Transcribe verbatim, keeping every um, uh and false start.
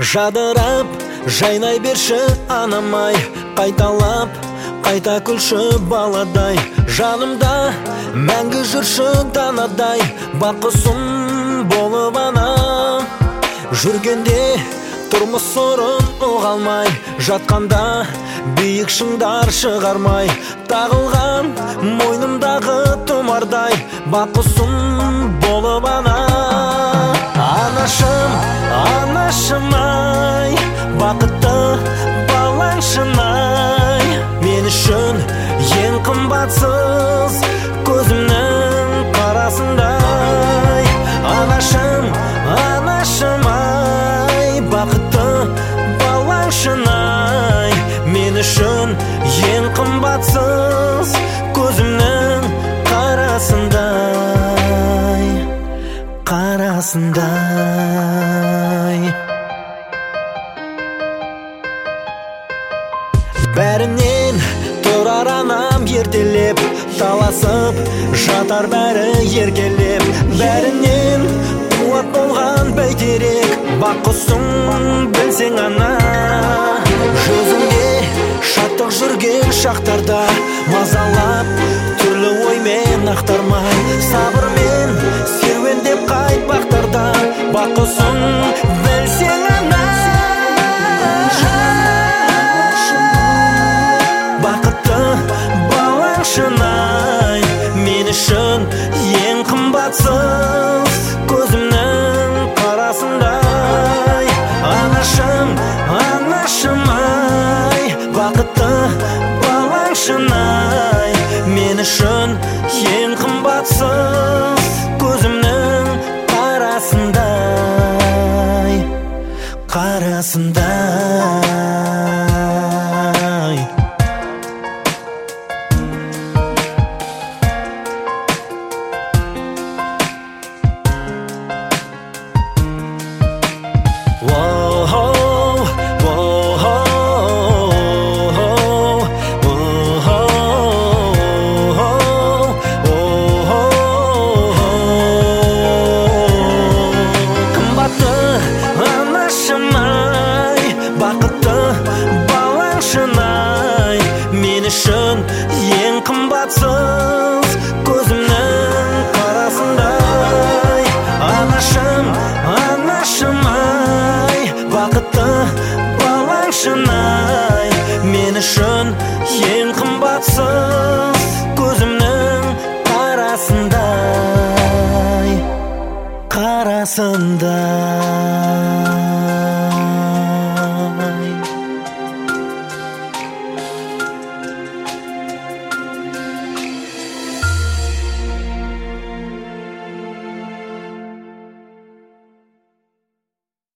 Жадырап жайнай берші анамай, қайталап қайта күлші баладай. Жанымда мәңгі жүрші данадай, баққысым болып ана. Жүргенде тұрмыс сорын ұғалмай, жатқанда биік шыңдар шығармай, тағылған мойнымдағы тұмардай, баққысым болып ана. Анашым, анашым ай, бақытты балаңшын ай, мен үшін ең қымбатсыз көзімнің қарасындай. Анашым, анашым ай, бақытты балаңшын ай, мен үшін ең қымбатсыз көзімнің қарасындай, қарасындай. Бәрінен тұрар анам ертелеп, таласып жатар бәрі еркелеп. Бәрінен қуат болған бәйтерек, баққысың білсең ана. Жүзінде шаттық жүрген шақтарда, мазалап түрлі оймен ақтармай, сабырмен серуендеп қайт бақтарда, баққысың білсең ана. Бақытты балаңшын ай, мен үшін ең қымбатсыз көзімнің қарасындай. Анашым, анашым ай, бақытты балаңшын ай, мен үшін ең қымбатсыз көзімнің қарасындай, қарасындай. Мен үшін ең қымбатсыз көзімнің қарасындай. Анашым, анашым ай, бақытты балаңшын ай, мен үшін ең қымбатсыз көзімнің қарасындай, қарасындай.